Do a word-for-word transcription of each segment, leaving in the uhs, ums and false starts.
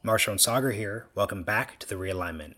Marshall and Sagar here. Welcome back to The Realignment.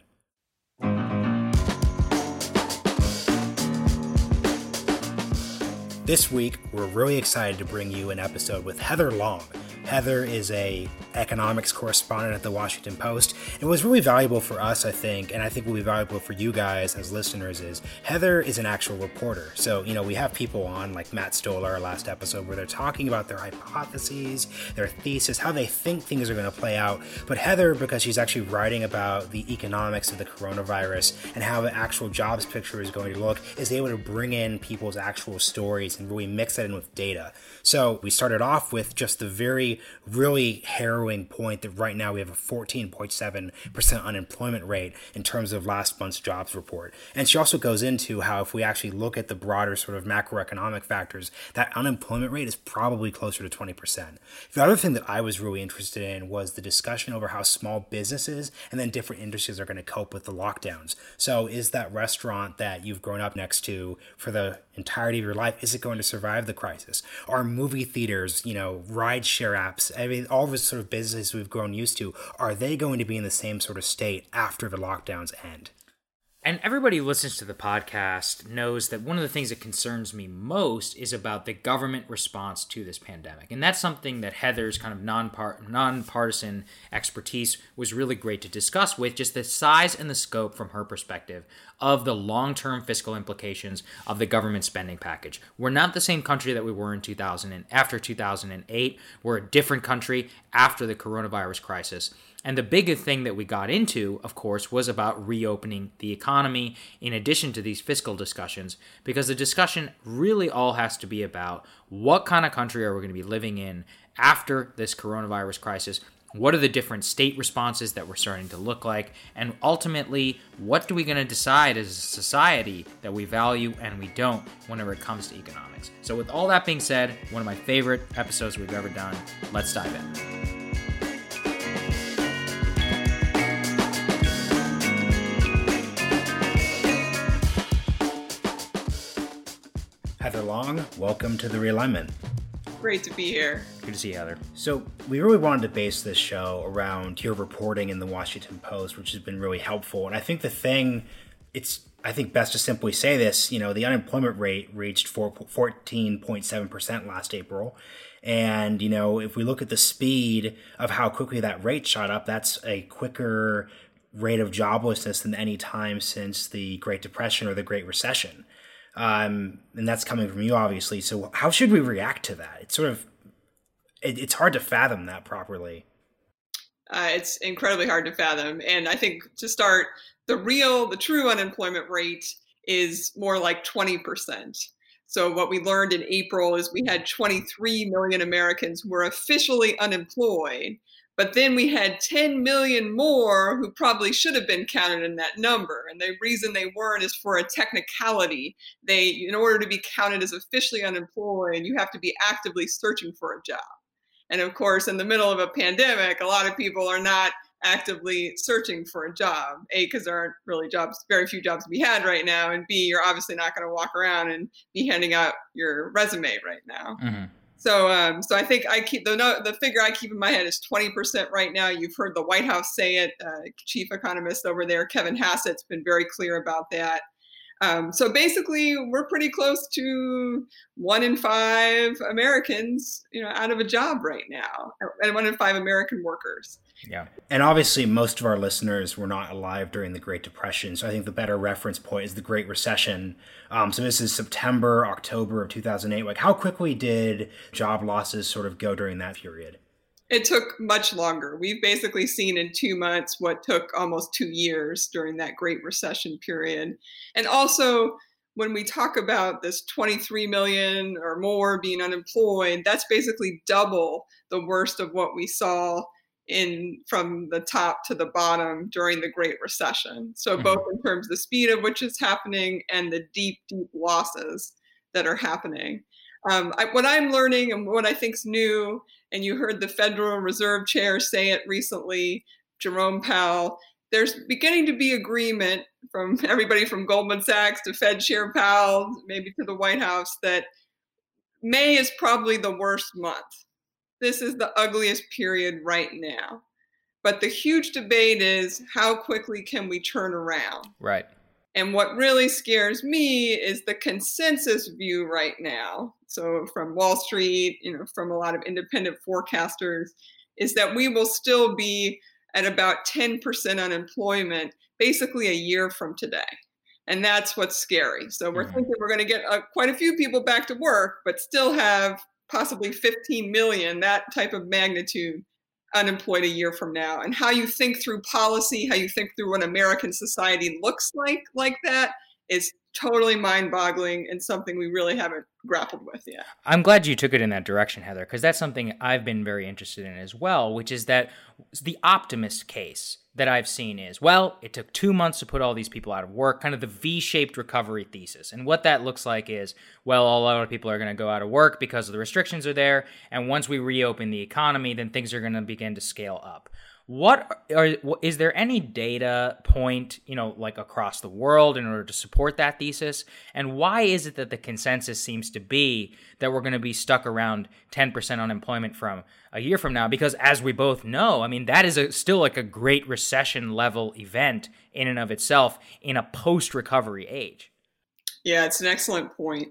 This week, we're really excited to bring you an episode with Heather Long. Heather is a economics correspondent at the Washington Post. And what's really valuable for us, I think, and I think will be valuable for you guys as listeners, is Heather is an actual reporter. So, you know, we have people on like Matt Stoller, our last episode, where they're talking about their hypotheses, their thesis, how they think things are going to play out. But Heather, because she's actually writing about the economics of the coronavirus and how the actual jobs picture is going to look, is able to bring in people's actual stories and really mix that in with data. So we started off with just the very, really harrowing point that right now we have a fourteen point seven percent unemployment rate in terms of last month's jobs report. And she also goes into how if we actually look at the broader sort of macroeconomic factors, that unemployment rate is probably closer to twenty percent. The other thing that I was really interested in was the discussion over how small businesses and then different industries are going to cope with the lockdowns. So is that restaurant that you've grown up next to for the entirety of your life, is it going to survive the crisis? Are movie theaters, you know, ride share apps, I mean, all of the sort of businesses we've grown used to, are they going to be in the same sort of state after the lockdowns end? And everybody who listens to the podcast knows that one of the things that concerns me most is about the government response to this pandemic. And that's something that Heather's kind of non-part, non-partisan expertise was really great to discuss with, just the size and the scope from her perspective of the long-term fiscal implications of the government spending package. We're not the same country that we were in two thousand and after two thousand eight. We're a different country after the coronavirus crisis. And the biggest thing that we got into, of course, was about reopening the economy in addition to these fiscal discussions, because the discussion really all has to be about what kind of country are we going to be living in after this coronavirus crisis? What are the different state responses that we're starting to look like? And ultimately, what are we going to decide as a society that we value and we don't whenever it comes to economics? So with all that being said, one of my favorite episodes we've ever done. Let's dive in. Heather Long, welcome to The Realignment. Great to be here. Good to see you, Heather. So we really wanted to base this show around your reporting in the Washington Post, which has been really helpful. And I think the thing, it's, I think best to simply say this, you know, the unemployment rate reached fourteen point seven percent last April. And, you know, if we look at the speed of how quickly that rate shot up, that's a quicker rate of joblessness than any time since the Great Depression or the Great Recession. Um, and that's coming from you, obviously. So how should we react to that? It's sort of, it, it's hard to fathom that properly. Uh, it's incredibly hard to fathom. And I think to start, the real, the true unemployment rate is more like twenty percent. So what we learned in April is we had twenty-three million Americans who were officially unemployed. But then we had ten million more who probably should have been counted in that number. And the reason they weren't is for a technicality. They, in order to be counted as officially unemployed, you have to be actively searching for a job. And of course, in the middle of a pandemic, a lot of people are not actively searching for a job. A, because there aren't really jobs, very few jobs to be had right now. And B, you're obviously not going to walk around and be handing out your resume right now. Mm-hmm. So, um, so I think I keep the the figure I keep in my head is twenty percent right now. You've heard the White House say it. Uh, chief economist over there, Kevin Hassett's been very clear about that. Um, so basically, we're pretty close to one in five Americans, you know, out of a job right now, and one in five American workers. Yeah. And obviously, most of our listeners were not alive during the Great Depression. So I think the better reference point is the Great Recession. Um, so this is September, October of two thousand eight. Like, how quickly did job losses sort of go during that period? It took much longer. We've basically seen in two months what took almost two years during that Great Recession period. And also, when we talk about this twenty-three million or more being unemployed, that's basically double the worst of what we saw in from the top to the bottom during the Great Recession. So both in terms of the speed of which it's happening and the deep, deep losses that are happening. Um, I, what I'm learning and what I think's new, and you heard the Federal Reserve Chair say it recently, Jerome Powell, there's beginning to be agreement from everybody from Goldman Sachs to Fed Chair Powell, maybe to the White House, that May is probably the worst month. This is the ugliest period right now. But the huge debate is how quickly can we turn around? Right. And what really scares me is the consensus view right now. So from Wall Street, you know, from a lot of independent forecasters, is that we will still be at about ten percent unemployment basically a year from today. And that's what's scary. So we're mm-hmm. thinking we're going to get uh, quite a few people back to work, but still have possibly fifteen million, that type of magnitude, unemployed a year from now. And how you think through policy, how you think through what American society looks like like that is totally mind-boggling and something we really haven't grappled with yet. I'm glad you took it in that direction, Heather, because that's something I've been very interested in as well, which is that the optimist case that I've seen is, well, it took two months to put all these people out of work, kind of the V-shaped recovery thesis. And what that looks like is, well, a lot of people are going to go out of work because the restrictions are there. And once we reopen the economy, then things are going to begin to scale up. What are, is there any data point, you know, like across the world in order to support that thesis? And why is it that the consensus seems to be that we're going to be stuck around ten percent unemployment from a year from now? Because as we both know, I mean, that is a, still like a great recession level event in and of itself in a post-recovery age. Yeah, it's an excellent point.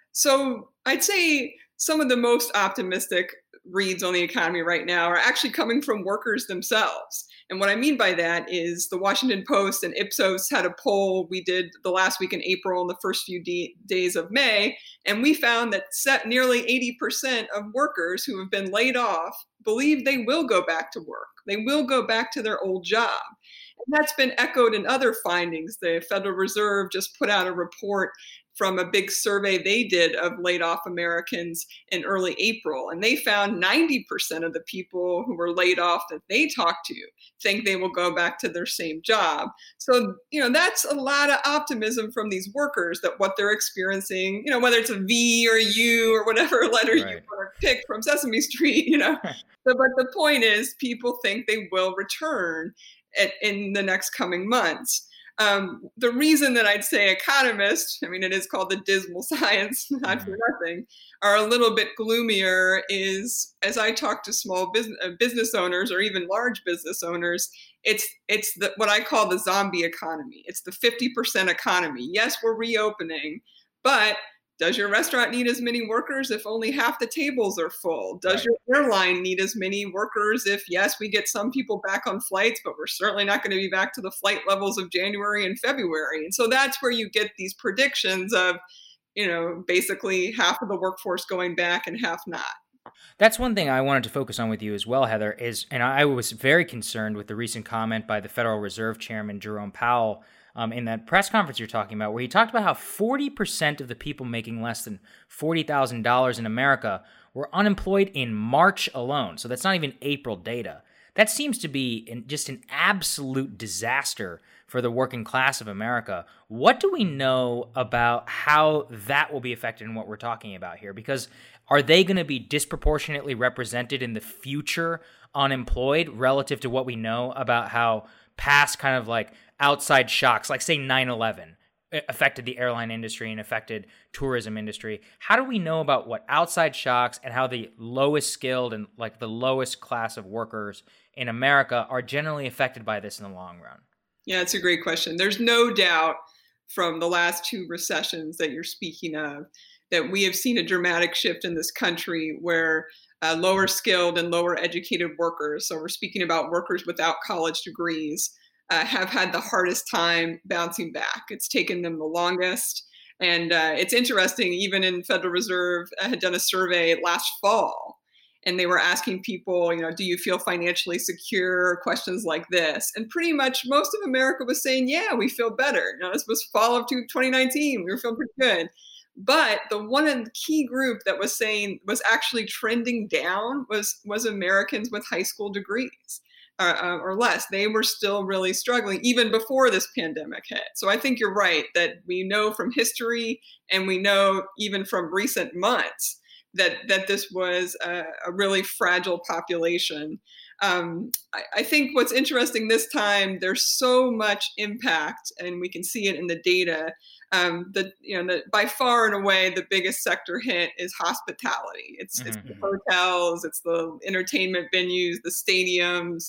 So I'd say some of the most optimistic reads on the economy right now are actually coming from workers themselves. And what I mean by that is the Washington Post and Ipsos had a poll we did the last week in April and the first few d- days of May. And we found that set nearly eighty percent of workers who have been laid off believe they will go back to work. They will go back to their old job. And that's been echoed in other findings. The Federal Reserve just put out a report from a big survey they did of laid off Americans in early April. And they found ninety percent of the people who were laid off that they talked to think they will go back to their same job. So, you know, that's a lot of optimism from these workers that what they're experiencing, you know, whether it's a V or a U or whatever letter right. you want to pick from Sesame Street, you know. But, but the point is people think they will return at, in the next coming months. Um, the reason that I'd say economists, I mean, it is called the dismal science, not for nothing, are a little bit gloomier is as I talk to small business, uh, business owners or even large business owners, it's it's the, what I call the zombie economy. It's the fifty percent economy. Yes, we're reopening, but does your restaurant need as many workers if only half the tables are full? Does right. your airline need as many workers if, yes, we get some people back on flights, but we're certainly not going to be back to the flight levels of January and February? And so that's where you get these predictions of, you know, basically half of the workforce going back and half not. That's one thing I wanted to focus on with you as well, Heather, is, and I was very concerned with the recent comment by the Federal Reserve Chairman Jerome Powell Um, in that press conference you're talking about, where he talked about how forty percent of the people making less than forty thousand dollars in America were unemployed in March alone. So that's not even April data. That seems to be in, just an absolute disaster for the working class of America. What do we know about how that will be affected in what we're talking about here? Because are they going to be disproportionately represented in the future unemployed relative to what we know about how past kind of like outside shocks, like say nine eleven, affected the airline industry and affected tourism industry? How do we know about what outside shocks and how the lowest skilled and like the lowest class of workers in America are generally affected by this in the long run? Yeah, it's a great question. There's no doubt from the last two recessions that you're speaking of that we have seen a dramatic shift in this country where uh, lower skilled and lower educated workers, so we're speaking about workers without college degrees, Uh, have had the hardest time bouncing back. It's taken them the longest. And uh, it's interesting, even in Federal Reserve uh, had done a survey last fall, and they were asking people, you know, do you feel financially secure? Questions like this. And pretty much most of America was saying, yeah, we feel better. You know, this was fall of twenty nineteen. We were feeling pretty good. But the one key group that was saying was actually trending down was, was Americans with high school degrees. Uh, or less. They were still really struggling even before this pandemic hit. So I think you're right that we know from history and we know even from recent months that that this was a, a really fragile population. Um, I, I think what's interesting this time, there's so much impact, and we can see it in the data. Um, that you know, the, by far and away, the biggest sector hit is hospitality. It's, mm-hmm. it's the hotels, it's the entertainment venues, the stadiums.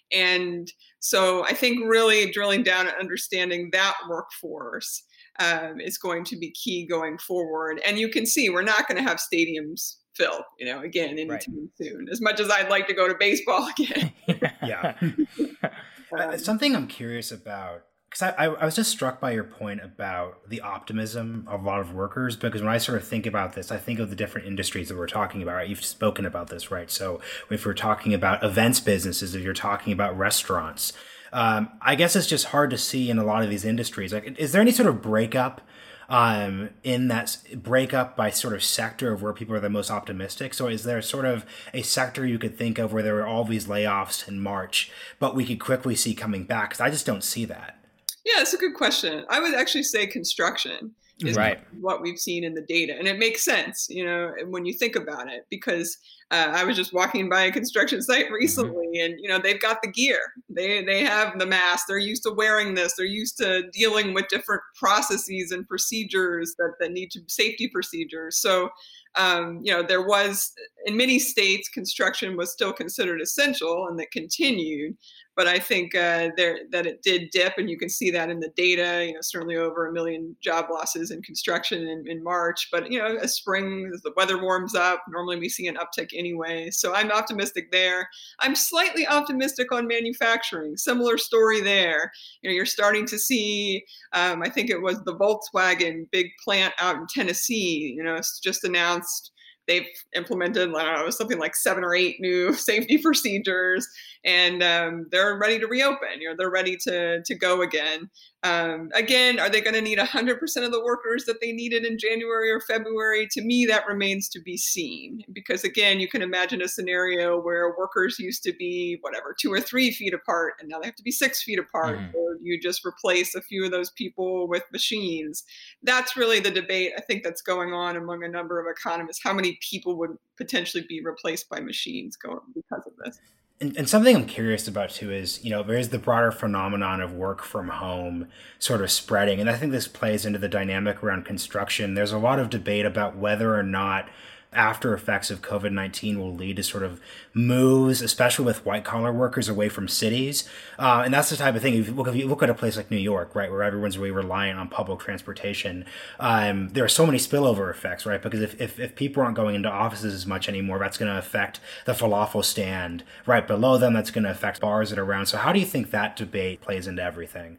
And so I think really drilling down and understanding that workforce um, is going to be key going forward. And you can see we're not going to have stadiums fill, you know, again, anytime right. soon, as much as I'd like to go to baseball again. Yeah. um, Something I'm curious about, because I, I was just struck by your point about the optimism of a lot of workers, because when I sort of think about this, I think of the different industries that we're talking about. Right? You've spoken about this, right? So if we're talking about events businesses, if you're talking about restaurants, um, I guess it's just hard to see in a lot of these industries. Like, is there any sort of breakup um, in that breakup by sort of sector of where people are the most optimistic? So is there sort of a sector you could think of where there were all these layoffs in March, but we could quickly see coming back? Because I just don't see that. Yeah, it's a good question. I would actually say construction is right. what we've seen in the data. And it makes sense, you know, when you think about it, because uh, I was just walking by a construction site recently mm-hmm. and, you know, they've got the gear. They they have the mask. They're used to wearing this. They're used to dealing with different processes and procedures that, that need to safety procedures. So, um, you know, there was, in many states, construction was still considered essential and that continued. But I think uh, there that it did dip, and you can see that in the data. You know, certainly over a million job losses in construction in, in March. But you know, as spring, as the weather warms up, normally we see an uptick anyway. So I'm optimistic there. I'm slightly optimistic on manufacturing. Similar story there. You know, you're starting to see. Um, I think it was the Volkswagen big plant out in Tennessee. You know, it's just announced. They've implemented, I don't know, something like seven or eight new safety procedures, and um, they're ready to reopen. You know, they're ready to to go again. Um, again, are they going to need one hundred percent of the workers that they needed in January or February? To me, that remains to be seen. Because again, you can imagine a scenario where workers used to be, whatever, two or three feet apart, and now they have to be six feet apart. Mm-hmm. Or you just replace a few of those people with machines. That's really the debate, I think, that's going on among a number of economists. How many people would potentially be replaced by machines going because of this? And, and something I'm curious about, too, is, you know, there's the broader phenomenon of work from home sort of spreading. And I think this plays into the dynamic around construction. There's a lot of debate about whether or not after effects of COVID nineteen will lead to sort of moves, especially with white collar workers, away from cities. Uh, and that's the type of thing. If you, look, if you look at a place like New York, right, where everyone's really reliant on public transportation, um, there are so many spillover effects, right? Because if, if, if people aren't going into offices as much anymore, that's going to affect the falafel stand right below them. That's going to affect bars that are around. So how do you think that debate plays into everything?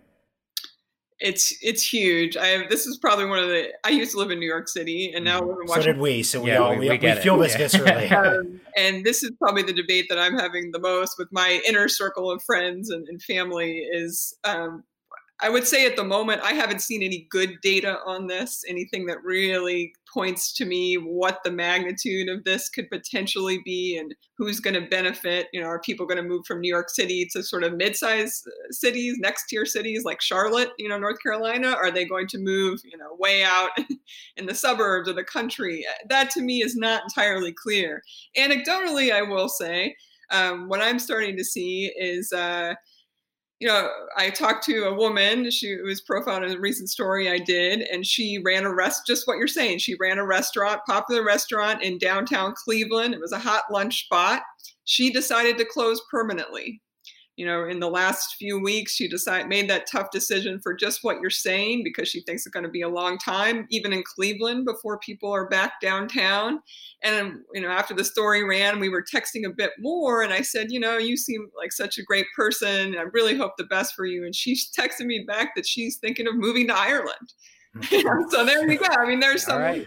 It's it's huge. I have, this is probably one of the. I used to live in New York City, and now I live in Washington. So did we. So we yeah, all we, we, we, we feel this yeah. viscerally. um, and this is probably the debate that I'm having the most with my inner circle of friends and, and family. Is um, I would say at the moment I haven't seen any good data on this. Anything that really points to me what the magnitude of this could potentially be and who's going to benefit. You know, are people going to move from New York City to sort of mid-sized cities, next tier cities like Charlotte, you know, North Carolina? Are they going to move, you know, way out in the suburbs of the country? That to me is not entirely clear. Anecdotally, I will say, um, what I'm starting to see is, uh, you know, I talked to a woman, she was profiled in a recent story I did, and she ran a rest, just what you're saying. She ran a restaurant, popular restaurant in downtown Cleveland. It was a hot lunch spot. She decided to close permanently. You know, in the last few weeks, she decided made that tough decision for just what you're saying, because she thinks it's going to be a long time, even in Cleveland, before people are back downtown. And, you know, after the story ran, we were texting a bit more. And I said, you know, you seem like such a great person. I really hope the best for you. And she texted me back that she's thinking of moving to Ireland. So there we go. I mean, there's some right.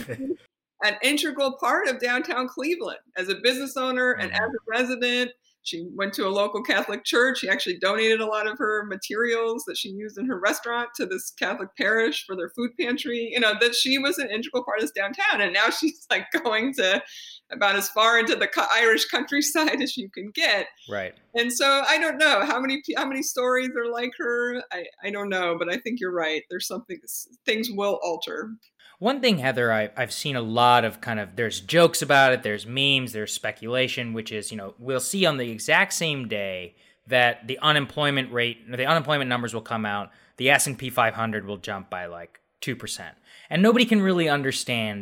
an integral part of downtown Cleveland as a business owner and as a resident. She went to a local Catholic church. She actually donated a lot of her materials that she used in her restaurant to this Catholic parish for their food pantry. You know, that she was an integral part of this downtown. And now she's like going to about as far into the Irish countryside as you can get. Right. And so I don't know how many how many stories are like her. I, I don't know, but I think you're right. There's something, things will alter. One thing, Heather, I, I've seen a lot of kind of, there's jokes about it, there's memes, there's speculation, which is, you know, we'll see on the exact same day that the unemployment rate, the unemployment numbers will come out, the S and P five hundred will jump by like two percent. And nobody can really understand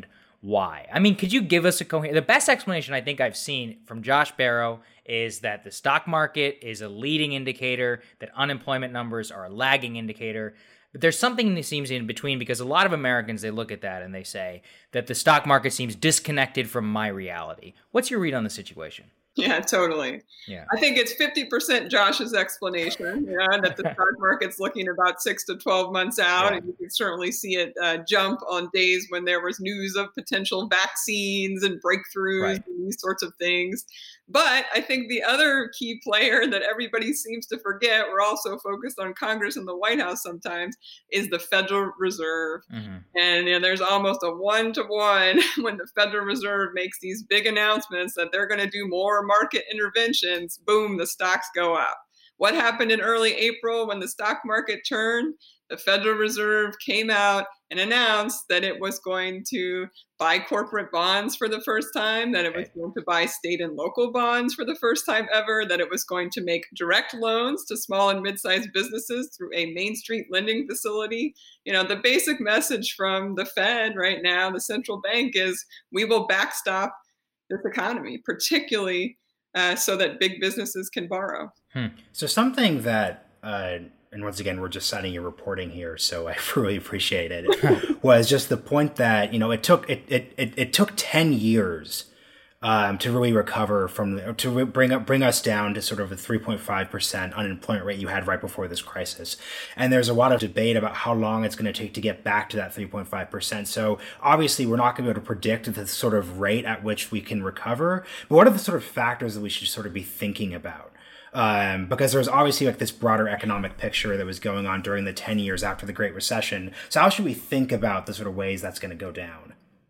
why? I mean, could you give us a coherent... The best explanation I think I've seen from Josh Barro is that the stock market is a leading indicator, that unemployment numbers are a lagging indicator. But there's something that seems in between, because a lot of Americans, they look at that and they say that the stock market seems disconnected from my reality. What's your read on the situation? Yeah, totally. Yeah. I think it's fifty percent Josh's explanation, you know, that the stock market's looking about six to twelve months out. Yeah. And you can certainly see it uh, jump on days when there was news of potential vaccines and breakthroughs right. and these sorts of things. But I think the other key player that everybody seems to forget, we're also focused on Congress and the White House sometimes, is the Federal Reserve. Mm-hmm. And you know, there's almost a one-to-one when the Federal Reserve makes these big announcements that they're going to do more market interventions, boom, the stocks go up. What happened in early April when the stock market turned? The Federal Reserve came out and announced that it was going to buy corporate bonds for the first time, that it was going to buy state and local bonds for the first time ever, that it was going to make direct loans to small and mid-sized businesses through a Main Street lending facility. You know, the basic message from the Fed right now, the central bank, is we will backstop this economy, particularly uh, so that big businesses can borrow. Hmm. So something that... Uh... and once again, we're just citing your reporting here, so I really appreciate it, was just the point that, you know, it took it it, it, it took ten years um, to really recover from, the, to re- bring up bring us down to sort of a three point five percent unemployment rate you had right before this crisis. And there's a lot of debate about how long it's going to take to get back to that three point five percent. So obviously, we're not going to be able to predict the sort of rate at which we can recover. But what are the sort of factors that we should sort of be thinking about? Um, because there was obviously like this broader economic picture that was going on during the ten years after the Great Recession. So how should we think about the sort of ways that's going to go down?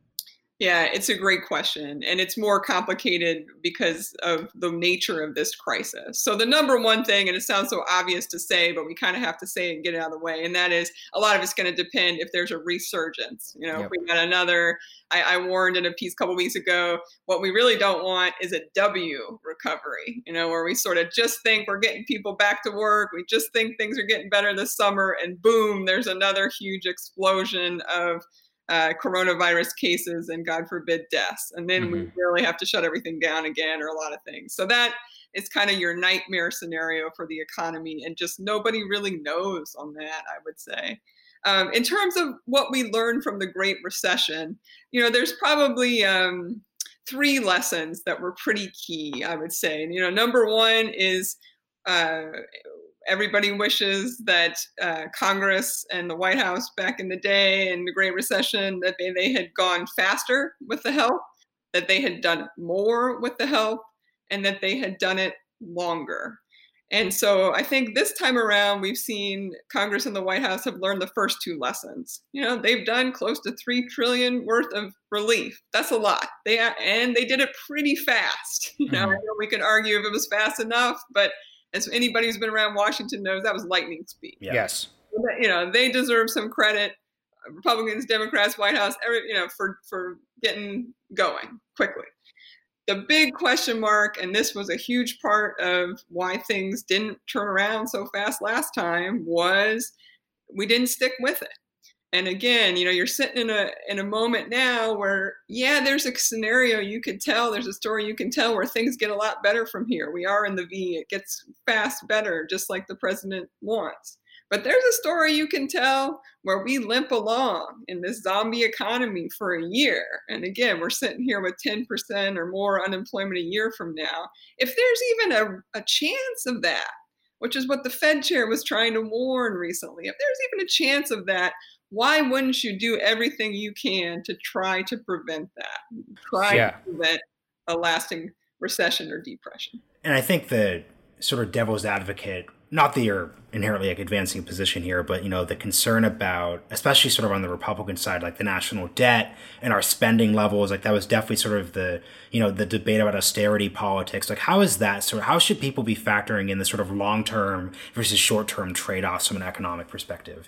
Yeah, it's a great question. And it's more complicated because of the nature of this crisis. So the number one thing, and it sounds so obvious to say, but we kind of have to say it and get it out of the way, and that is a lot of it's going to depend if there's a resurgence. You know, yep. If we got another, I, I warned in a piece a couple weeks ago, what we really don't want is a W recovery, you know, where we sort of just think we're getting people back to work. We just think things are getting better this summer, and boom, there's another huge explosion of Uh, coronavirus cases and, God forbid, deaths. And then mm-hmm. we really have to shut everything down again, or a lot of things. So that is kind of your nightmare scenario for the economy. And just nobody really knows on that, I would say. Um, in terms of what we learned from the Great Recession, you know, there's probably um, three lessons that were pretty key, I would say. And, you know, number one is uh, everybody wishes that uh, Congress and the White House back in the day in the Great Recession, that they, they had gone faster with the help, that they had done more with the help, and that they had done it longer. And so I think this time around, we've seen Congress and the White House have learned the first two lessons. You know, they've done close to three trillion dollars worth of relief. That's a lot. They and they did it pretty fast. You know, mm-hmm. I know we could argue if it was fast enough, but as anybody who's been around Washington knows, that was lightning speed. Yeah. Yes. You know, they deserve some credit, Republicans, Democrats, White House, every, you know, for, for getting going quickly. The big question mark, and this was a huge part of why things didn't turn around so fast last time, was we didn't stick with it. And again, you know, you're sitting in a in a moment now where, yeah, there's a scenario you could tell, there's a story you can tell where things get a lot better from here. We are in the V, it gets fast better, just like the president wants. But there's a story you can tell where we limp along in this zombie economy for a year. And again, we're sitting here with ten percent or more unemployment a year from now. If there's even a, a chance of that, which is what the Fed chair was trying to warn recently, if there's even a chance of that, why wouldn't you do everything you can to try to prevent that? Try yeah. to prevent a lasting recession or depression. And I think the sort of devil's advocate, not that you're inherently like advancing a position here, but, you know, the concern about, especially sort of on the Republican side, like the national debt and our spending levels, like that was definitely sort of the, you know, the debate about austerity politics. Like, how is that sort of, how should people be factoring in the sort of long-term versus short-term trade-offs from an economic perspective?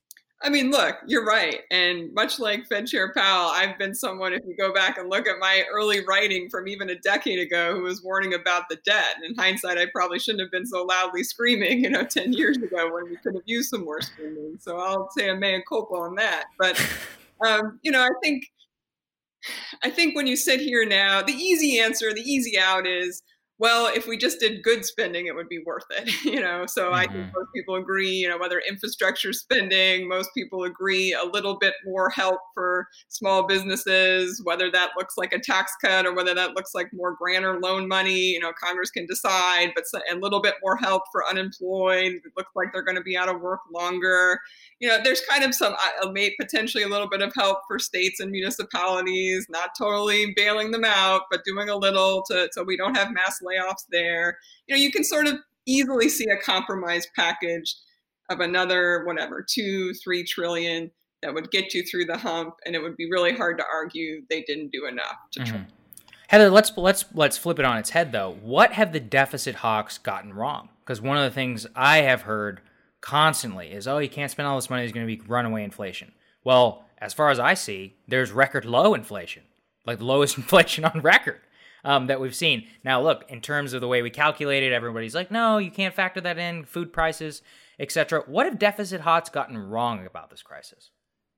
I mean, look, you're right. And much like Fed Chair Powell, I've been someone, if you go back and look at my early writing from even a decade ago, who was warning about the debt. And in hindsight, I probably shouldn't have been so loudly screaming, you know, ten years ago when we could have used some more screaming. So I'll say a mea culpa on that. But, um, you know, I think I think when you sit here now, the easy answer, the easy out is, well, if we just did good spending, it would be worth it. You know, so mm-hmm. I think most people agree, you know, whether infrastructure spending, most people agree a little bit more help for small businesses, whether that looks like a tax cut or whether that looks like more grant or loan money, you know, Congress can decide, but a little bit more help for unemployed. It looks like they're going to be out of work longer. You know, there's kind of some, uh, potentially a little bit of help for states and municipalities, not totally bailing them out, but doing a little to, so we don't have mass layoffs there. You know, you can sort of easily see a compromise package of another, whatever, two, three trillion that would get you through the hump. And it would be really hard to argue they didn't do enough to mm-hmm. try. Heather, let's let's let's flip it on its head, though. What have the deficit hawks gotten wrong? Because one of the things I have heard constantly is, oh, you can't spend all this money, there's going to be runaway inflation. Well, as far as I see, there's record low inflation, like the lowest inflation on record um, that we've seen. Now, look, in terms of the way we calculate it, everybody's like, no, you can't factor that in, food prices, et cetera. What have deficit hawks gotten wrong about this crisis?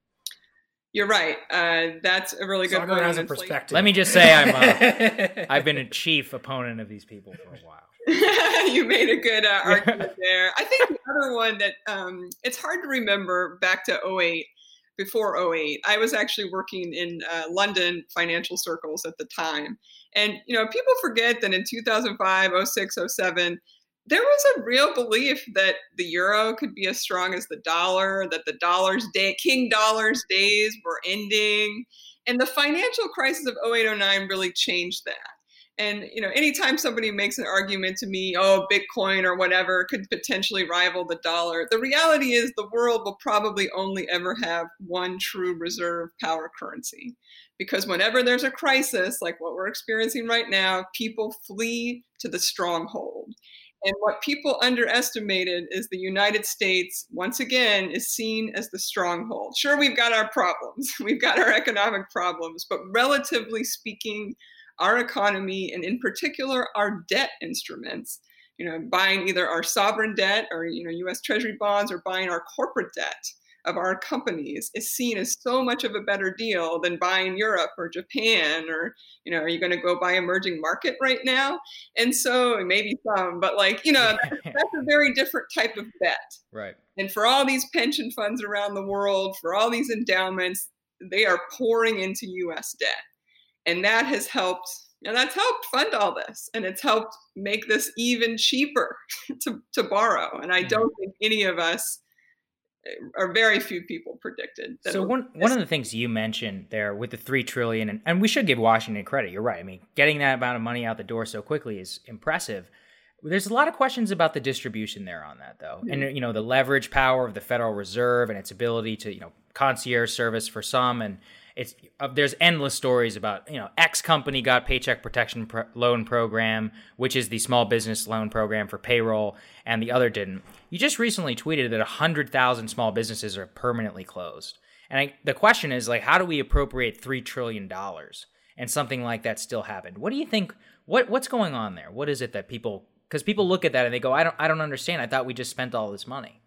You're right. Uh, that's a really good one. As a perspective. Let me just say I'm a, I've been a chief opponent of these people for a while. You made a good uh, argument there. I think the other one that um, it's hard to remember back to oh eight, before oh eight, I was actually working in uh, London financial circles at the time. And, you know, people forget that in two thousand five, oh six, oh seven, there was a real belief that the euro could be as strong as the dollar, that the dollar's day, King Dollar's days were ending. And the financial crisis of oh eight, oh nine really changed that. And, you know, anytime somebody makes an argument to me, oh, Bitcoin or whatever could potentially rival the dollar, the reality is the world will probably only ever have one true reserve power currency. Because whenever there's a crisis, like what we're experiencing right now, people flee to the stronghold. And what people underestimated is the United States, once again, is seen as the stronghold. Sure, we've got our problems. We've got our economic problems. But relatively speaking, our economy, and in particular, our debt instruments, you know, buying either our sovereign debt or, you know, U S Treasury bonds or buying our corporate debt of our companies is seen as so much of a better deal than buying Europe or Japan or, you know, are you going to go buy emerging market right now? And so maybe some, but like, you know, that's, that's a very different type of bet. Right. And for all these pension funds around the world, for all these endowments, they are pouring into U S debt. And that has helped, and that's helped fund all this. And it's helped make this even cheaper to, to borrow. And I don't think any of us, or very few people, predicted that. So one one of the things you mentioned there with the three trillion dollars, and, and we should give Washington credit, you're right. I mean, getting that amount of money out the door so quickly is impressive. There's a lot of questions about the distribution there on that, though. Mm-hmm. And, you know, the leverage power of the Federal Reserve and its ability to, you know, concierge service for some, and It's uh, there's endless stories about, you know, X company got Paycheck Protection Pro- Loan Program, which is the small business loan program for payroll, and the other didn't. You just recently tweeted that one hundred thousand small businesses are permanently closed. And I, the question is, like, how do we appropriate three trillion dollars and something like that still happened? What do you think, what what's going on there? What is it that people, because people look at that and they go, I don't I don't understand. I thought we just spent all this money.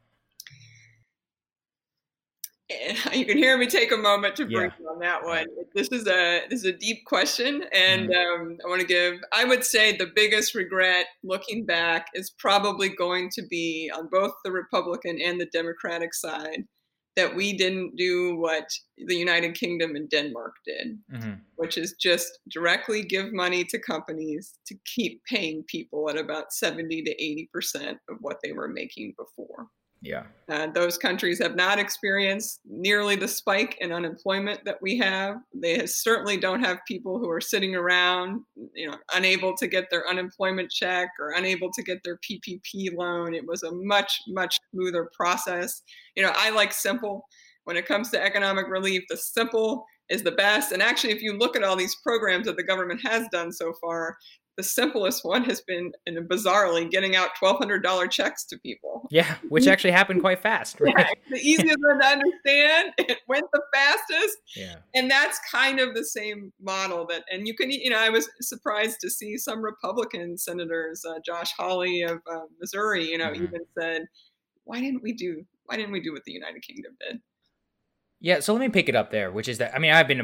You can hear me take a moment to breathe Yeah. on that one. This is a this is a deep question, and Mm-hmm. um, I want to give. I would say the biggest regret, looking back, is probably going to be on both the Republican and the Democratic side that we didn't do what the United Kingdom and Denmark did, Mm-hmm. which is just directly give money to companies to keep paying people at about seventy to eighty percent of what they were making before. Yeah. Uh, those countries have not experienced nearly the spike in unemployment that we have. They have, certainly don't have people who are sitting around, you know, unable to get their unemployment check or unable to get their P P P loan. It was a much, much smoother process. You know, I like simple. When it comes to economic relief, the simple is the best. And actually, if you look at all these programs that the government has done so far, the simplest one has been, and bizarrely, getting out twelve hundred dollars checks to people. Yeah, which actually happened quite fast, right? Yeah, it's the easiest one to understand. It went the fastest. Yeah. And that's kind of the same model that, and you can, you know, I was surprised to see some Republican senators, uh, Josh Hawley of uh, Missouri, you know, Mhm. even said, why didn't we do, why didn't we do what the United Kingdom did? Yeah, so let me pick it up there, which is that, I mean, I've been a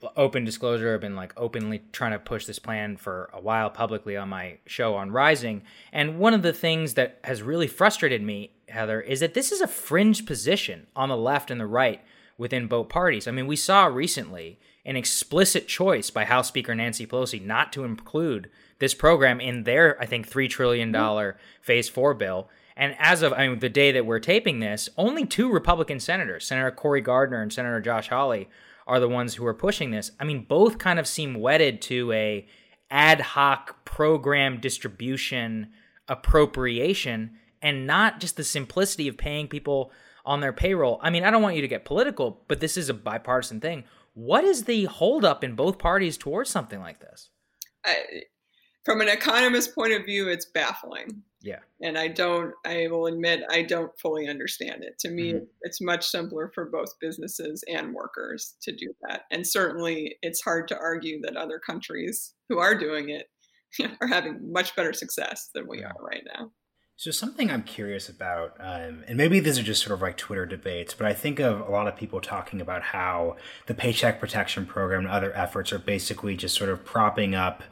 open disclosure, I've been like openly trying to push this plan for a while publicly on my show on Rising. And one of the things that has really frustrated me, Heather, is that this is a fringe position on the left and the right within both parties. I mean, we saw recently an explicit choice by House Speaker Nancy Pelosi not to include this program in their, I think, three trillion dollars phase four bill. And as of I mean, the day that we're taping this, only two Republican senators, Senator Cory Gardner and Senator Josh Hawley, are the ones who are pushing this. I mean, both kind of seem wedded to a ad hoc program distribution appropriation and not just the simplicity of paying people on their payroll. I mean, I don't want you to get political, but this is a bipartisan thing. What is the holdup in both parties towards something like this? I, from an economist point of view, it's baffling. Yeah. And I don't, I will admit, I don't fully understand it. To me, mm-hmm. it's much simpler for both businesses and workers to do that. And certainly it's hard to argue that other countries who are doing it are having much better success than we are right now. So something I'm curious about, um, and maybe these are just sort of like Twitter debates, but I think of a lot of people talking about how the Paycheck Protection Program and other efforts are basically just sort of propping up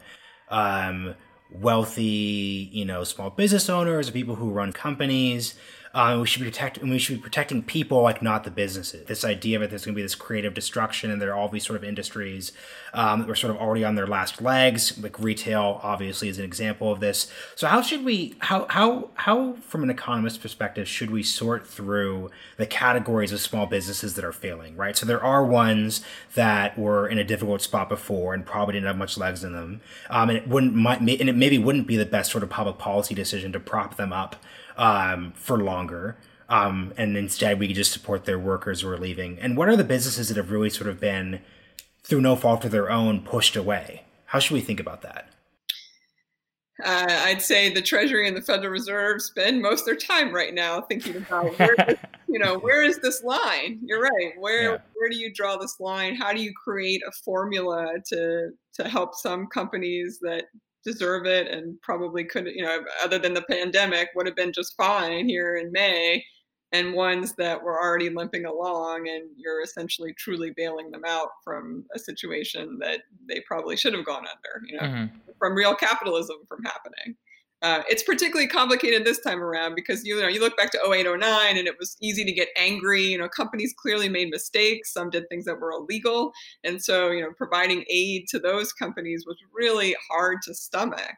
um, wealthy, you know, small business owners, people who run companies. Um, we should be protecting, we should be protecting people, like not the businesses. This idea that there's going to be this creative destruction, and there are all these sort of industries um, that were sort of already on their last legs. Like retail, obviously, is an example of this. So, how should we, how, how, how, from an economist perspective, should we sort through the categories of small businesses that are failing? Right. So there are ones that were in a difficult spot before and probably didn't have much legs in them, um, and it wouldn't, might, and it maybe wouldn't be the best sort of public policy decision to prop them up um, for longer. Um, and instead we could just support their workers who are leaving. And what are the businesses that have really sort of been, through no fault of their own, pushed away? How should we think about that? Uh, I'd say the Treasury and the Federal Reserve spend most of their time right now thinking about where, this, you know, where is this line? You're right. Where yeah. where do you draw this line? How do you create a formula to to help some companies that deserve it and probably could, you know, other than the pandemic, would have been just fine here in May, and ones that were already limping along, and you're essentially truly bailing them out from a situation that they probably should have gone under, you know, mm-hmm. from real capitalism from happening. Uh, it's particularly complicated this time around because, you know, you look back to oh eight, oh nine, and it was easy to get angry. You know, companies clearly made mistakes. Some did things that were illegal. And so, you know, providing aid to those companies was really hard to stomach.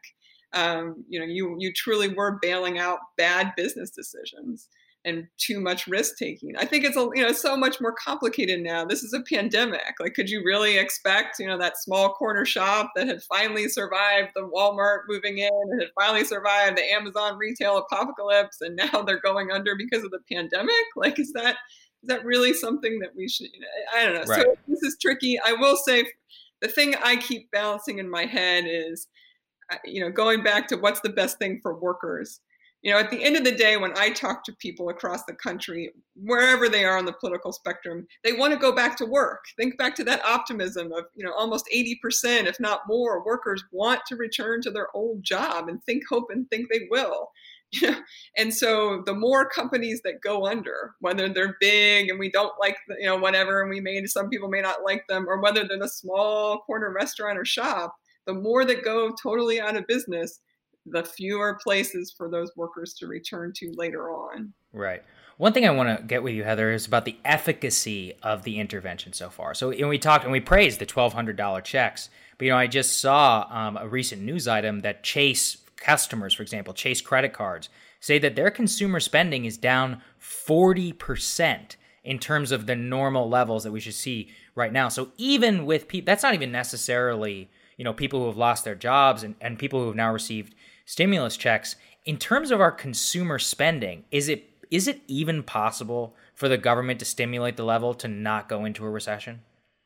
Um, you know, you you truly were bailing out bad business decisions and too much risk taking. I think it's a, you know, so much more complicated now. This is a pandemic. Like, could you really expect, you know, that small corner shop that had finally survived the Walmart moving in and had finally survived the Amazon retail apocalypse, and now they're going under because of the pandemic? Like, is that is that really something that we should, you know, I don't know. Right. So this is tricky. I will say the thing I keep balancing in my head is, you know, going back to what's the best thing for workers. You know, at the end of the day, when I talk to people across the country, wherever they are on the political spectrum, they want to go back to work. Think back to that optimism of, you know, almost eighty percent, if not more, workers want to return to their old job and think, hope, and think they will. You know? And so the more companies that go under, whether they're big and we don't like, the, you know, whatever, and we may, some people may not like them, or whether they're a small corner restaurant or shop, the more that go totally out of business, the fewer places for those workers to return to later on. Right. One thing I want to get with you, Heather, is about the efficacy of the intervention so far. So, and we talked and we praised the twelve hundred dollars checks, but, you know, I just saw um, a recent news item that Chase customers, for example, Chase credit cards, say that their consumer spending is down forty percent in terms of the normal levels that we should see right now. So even with people, that's not even necessarily, you know, people who have lost their jobs and, and people who have now received stimulus checks. In terms of our consumer spending, is it is it even possible for the government to stimulate the level to not go into a recession?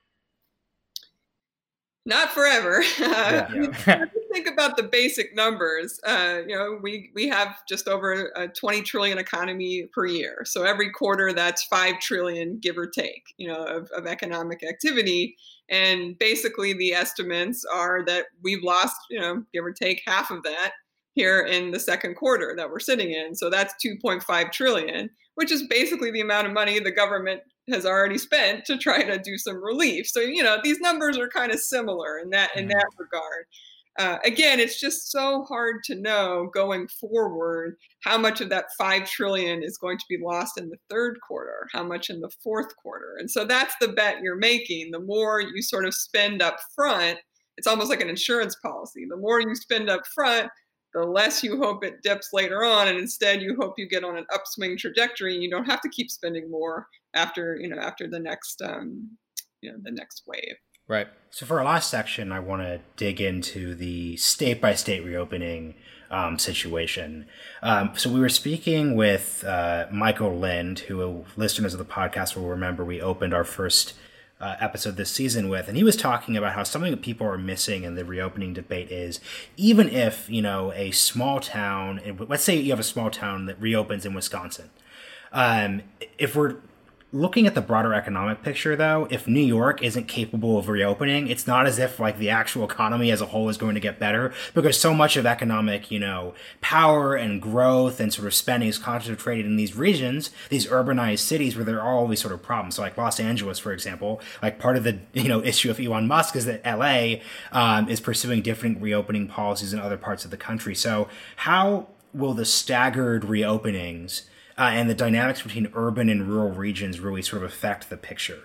Not forever. Yeah. Uh, think about the basic numbers. Uh, you know, we we have just over a twenty trillion economy per year. So every quarter, that's five trillion, give or take, you know, of, of economic activity. And basically, the estimates are that we've lost, you know, give or take half of that here in the second quarter that we're sitting in. So that's two point five trillion, which is basically the amount of money the government has already spent to try to do some relief. So, you know, these numbers are kind of similar in that, in that regard. Uh, again, it's just so hard to know going forward how much of that five trillion is going to be lost in the third quarter, how much in the fourth quarter. And so that's the bet you're making. The more you sort of spend up front, it's almost like an insurance policy. The more you spend up front, the less you hope it dips later on. And instead you hope you get on an upswing trajectory and you don't have to keep spending more after, you know, after the next, um, you know, the next wave. Right. So for our last section, I want to dig into the state-by-state reopening um, situation. Um, so we were speaking with uh, Michael Lind, who listeners of the podcast will remember we opened our first uh, episode this season with, and he was talking about how something that people are missing in the reopening debate is even if, you know, a small town, let's say you have a small town that reopens in Wisconsin, um, if we're looking at the broader economic picture, though, if New York isn't capable of reopening, it's not as if like the actual economy as a whole is going to get better, because so much of economic, you know, power and growth and sort of spending is concentrated in these regions, these urbanized cities where there are all these sort of problems. So like Los Angeles, for example, like part of the, you know, issue of Elon Musk is that L A um, is pursuing different reopening policies in other parts of the country. So how will the staggered reopenings Uh, and the dynamics between urban and rural regions really sort of affect the picture?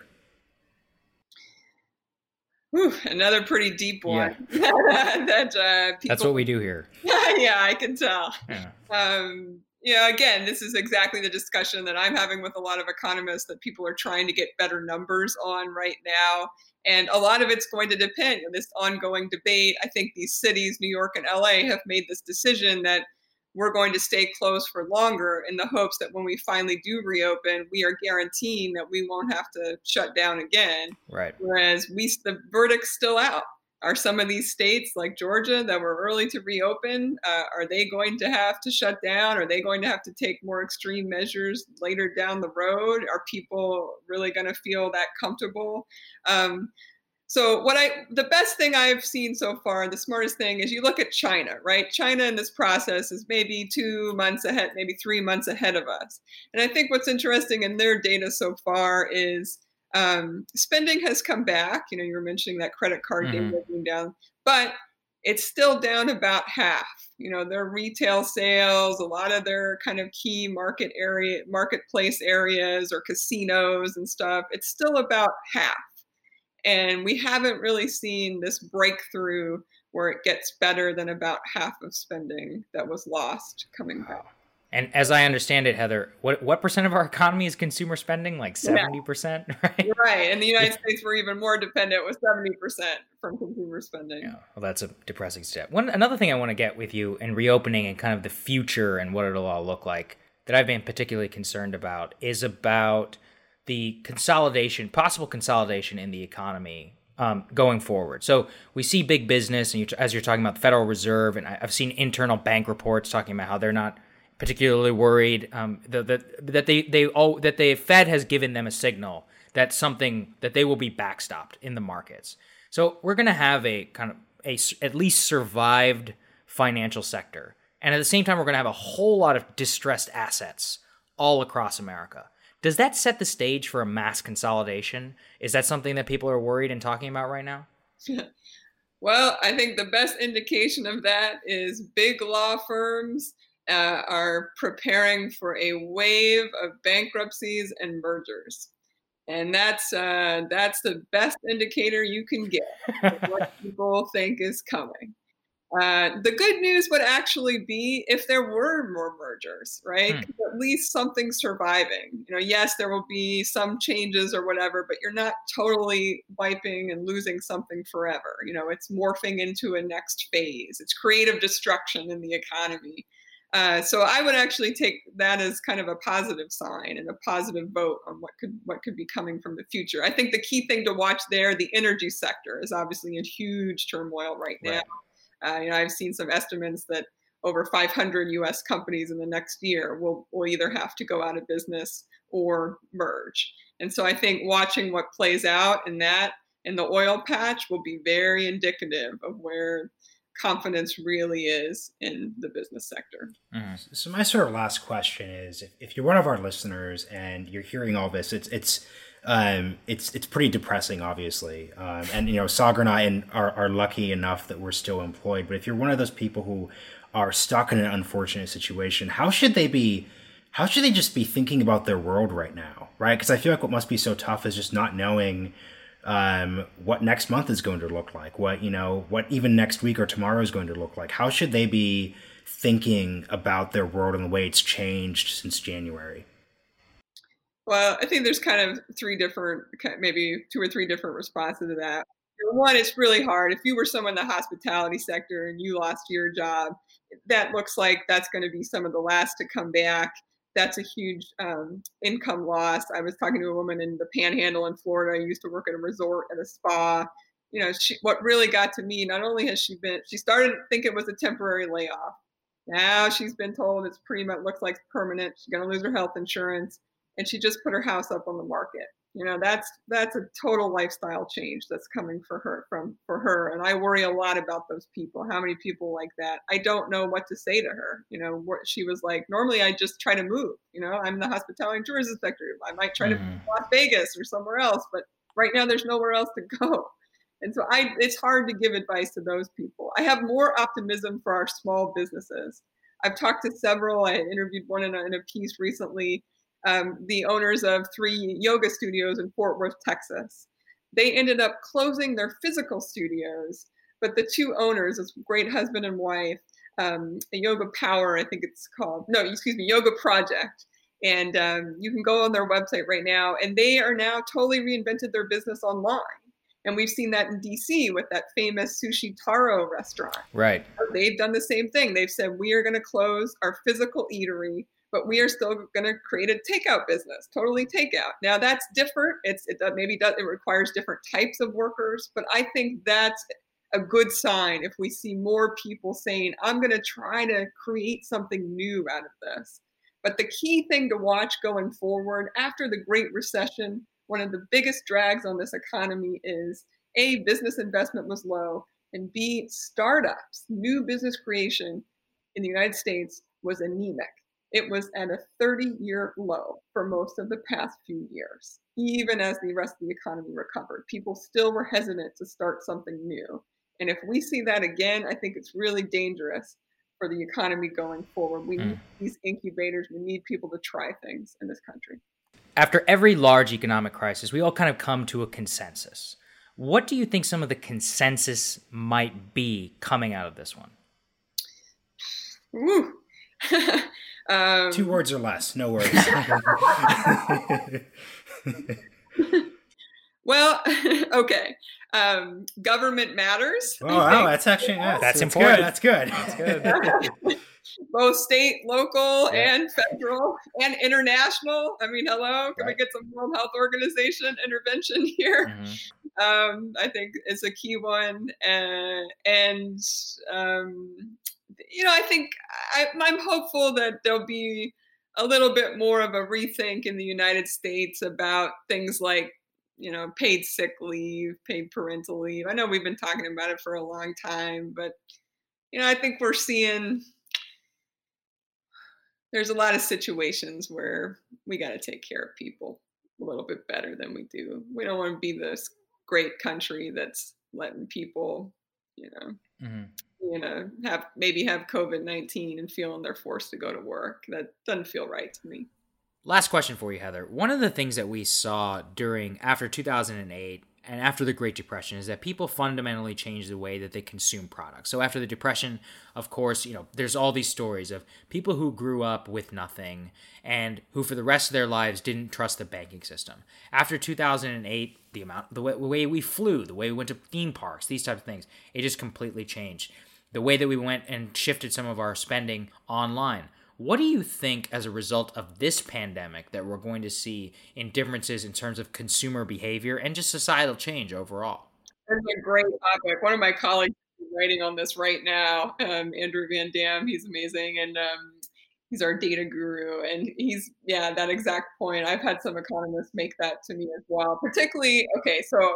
Whew, another pretty deep one. Yeah. that uh, people, That's what we do here. Yeah, I can tell. Yeah. Um, you know, again, this is exactly the discussion that I'm having with a lot of economists that people are trying to get better numbers on right now. And a lot of it's going to depend on this ongoing debate. I think these cities, New York and L A, have made this decision that we're going to stay closed for longer in the hopes that when we finally do reopen, we are guaranteeing that we won't have to shut down again. Right. Whereas we, the verdict's still out. Are some of these states like Georgia that were early to reopen, uh, are they going to have to shut down? Are they going to have to take more extreme measures later down the road? Are people really going to feel that comfortable? Um, So what I, the best thing I've seen so far, the smartest thing is you look at China, right? China in this process is maybe two months ahead, maybe three months ahead of us. And I think what's interesting in their data so far is um, spending has come back. You know, you were mentioning that credit card Mm-hmm. data being down, but it's still down about half. You know, their retail sales, a lot of their kind of key market area, marketplace areas or casinos and stuff, it's still about half. And we haven't really seen this breakthrough where it gets better than about half of spending that was lost coming back. And as I understand it, Heather, what what percent of our economy is consumer spending? Like seventy percent, right? Right. In the United States, we're even more dependent with seventy percent from consumer spending. Yeah, well, that's a depressing step. One Another thing I want to get with you in reopening and kind of the future and what it'll all look like that I've been particularly concerned about is about the consolidation, possible consolidation in the economy um, going forward. So we see big business, and you, as you're talking about the Federal Reserve, and I've seen internal bank reports talking about how they're not particularly worried um, that that that they they oh, that the Fed has given them a signal that something that they will be backstopped in the markets. So we're going to have a kind of a at least survived financial sector, and at the same time, we're going to have a whole lot of distressed assets all across America. Does that set the stage for a mass consolidation? Is that something that people are worried and talking about right now? Well, I think the best indication of that is big law firms uh, are preparing for a wave of bankruptcies and mergers. And that's uh, that's the best indicator you can get of what people think is coming. Uh, the good news would actually be if there were more mergers, right? Hmm. At least something surviving. You know, yes, there will be some changes or whatever, but you're not totally wiping and losing something forever. You know, it's morphing into a next phase. It's creative destruction in the economy. Uh, so I would actually take that as kind of a positive sign and a positive vote on what could what could be coming from the future. I think the key thing to watch there, the energy sector is obviously in huge turmoil right now. Right. Uh, you know, I've seen some estimates that over five hundred U S companies in the next year will, will either have to go out of business or merge. And so I think watching what plays out in that, in the oil patch, will be very indicative of where confidence really is in the business sector. Mm. So my sort of last question is, if, if you're one of our listeners and you're hearing all this, it's it's um, it's it's pretty depressing, obviously. Um, and you know, Sagar and I are are lucky enough that we're still employed. But if you're one of those people who are stuck in an unfortunate situation, how should they be? How should they just be thinking about their world right now, right? Because I feel like what must be so tough is just not knowing um, what next month is going to look like, what, you know, what even next week or tomorrow is going to look like. How should they be thinking about their world and the way it's changed since January? Well, I think there's kind of three different, maybe two or three different responses to that. One, it's really hard. If you were someone in the hospitality sector and you lost your job, that looks like that's going to be some of the last to come back. That's a huge um, income loss. I was talking to a woman in the Panhandle in Florida. I used to work at a resort, at a spa. You know, she, what really got to me, not only has she been, she started to think it was a temporary layoff. Now she's been told it's pretty much looks like permanent. She's going to lose her health insurance. And she just put her house up on the market. You know, that's that's a total lifestyle change that's coming for her from for her. And I worry a lot about those people. How many people like that? I don't know what to say to her. You know, what she was like, normally I just try to move. You know, I'm in the hospitality and tourism sector. I might try mm-hmm. to Las Vegas or somewhere else, but right now there's nowhere else to go. And so I it's hard to give advice to those people. I have more optimism for our small businesses. I've talked to several. I interviewed one in a, in a piece recently. Um, the owners of three yoga studios in Fort Worth, Texas. They ended up closing their physical studios, but the two owners, this great husband and wife, um, a Yoga Power, I think it's called, no, excuse me, Yoga Project. And um, you can go on their website right now, and they are now totally reinvented their business online. And we've seen that in D C with that famous Sushi Taro restaurant. Right. They've done the same thing. They've said, we are going to close our physical eatery, but we are still going to create a takeout business, totally takeout. Now that's different. It's it maybe does, it requires different types of workers, but I think that's a good sign if we see more people saying, I'm going to try to create something new out of this. But the key thing to watch going forward after the Great Recession, one of the biggest drags on this economy is A, business investment was low, and B, startups, new business creation in the United States was anemic. It was at a thirty-year low for most of the past few years, even as the rest of the economy recovered. People still were hesitant to start something new. And if we see that again, I think it's really dangerous for the economy going forward. We mm. need these incubators. We need people to try things in this country. After every large economic crisis, we all kind of come to a consensus. What do you think some of the consensus might be coming out of this one? Woo. Um, Two words or less, no words. Well, okay. Um, government matters. Oh, wow, that's actually yeah, that's, that's important. Good. That's good. That's good. Both state, local, yeah. and federal, and international. I mean, hello, can right. we get some World Health Organization intervention here? Mm-hmm. Um, I think it's a key one, uh, and um, you know, I think I, I'm hopeful that there'll be a little bit more of a rethink in the United States about things like, you know, paid sick leave, paid parental leave. I know we've been talking about it for a long time, but, you know, I think we're seeing there's a lot of situations where we got to take care of people a little bit better than we do. We don't want to be this great country that's letting people, you know, mm-hmm. you know, have maybe have COVID nineteen and feeling they're forced to go to work. That doesn't feel right to me. Last question for you, Heather. One of the things that we saw during after two thousand eight and after the Great Depression is that people fundamentally changed the way that they consume products. So after the Depression, of course, you know, there's all these stories of people who grew up with nothing and who for the rest of their lives didn't trust the banking system. After two thousand eight, the amount, the way, the way we flew, the way we went to theme parks, these types of things, it just completely changed. The way that we went and shifted some of our spending online. What do you think as a result of this pandemic that we're going to see in differences in terms of consumer behavior and just societal change overall? That's a great topic. One of my colleagues is writing on this right now, um, Andrew Van Dam. He's amazing. And um, he's our data guru. And he's, yeah, that exact point. I've had some economists make that to me as well. Particularly, okay, so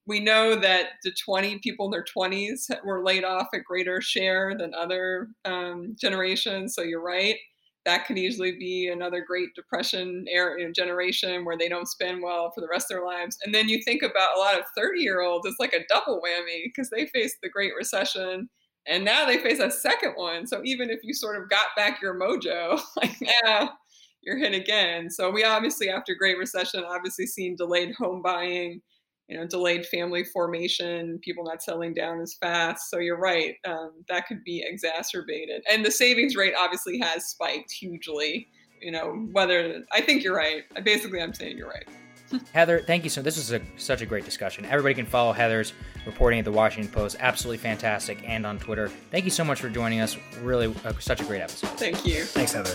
We know that the twenty people in their twenties were laid off a greater share than other um, generations. So you're right. That could easily be another Great Depression era, you know, generation where they don't spend well for the rest of their lives. And then you think about a lot of thirty-year-olds, it's like a double whammy because they faced the Great Recession and now they face a second one. So even if you sort of got back your mojo, like now you're hit again. So we obviously, after Great Recession, obviously seen delayed home buying, you know, delayed family formation, people not settling down as fast. So you're right, um, that could be exacerbated. And the savings rate obviously has spiked hugely, you know, whether, I think you're right. Basically, I'm saying you're right. Heather, thank you so much. This was a, such a great discussion. Everybody can follow Heather's reporting at the Washington Post. Absolutely fantastic. And on Twitter. Thank you so much for joining us. Really, uh, such a great episode. Thank you. Thanks, Heather.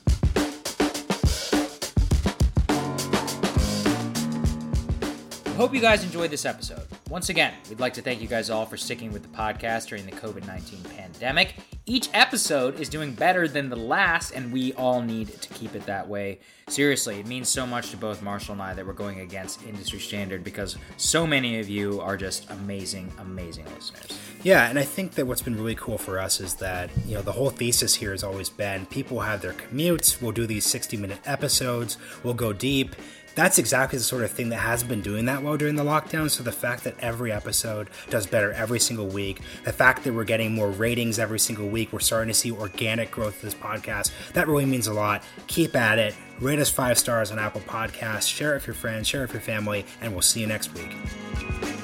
Hope you guys enjoyed this episode. Once again, we'd like to thank you guys all for sticking with the podcast during the covid nineteen pandemic. Each episode is doing better than the last, and we all need to keep it that way. Seriously, it means so much to both Marshall and I that we're going against industry standard because so many of you are just amazing, amazing listeners. Yeah, and I think that what's been really cool for us is that, you know, the whole thesis here has always been people have their commutes, we'll do these sixty-minute episodes, we'll go deep. That's exactly the sort of thing that hasn't been doing that well during the lockdown. So the fact that every episode does better every single week, the fact that we're getting more ratings every single week, we're starting to see organic growth of this podcast, that really means a lot. Keep at it. Rate us five stars on Apple Podcasts. Share it with your friends, share it with your family, and we'll see you next week.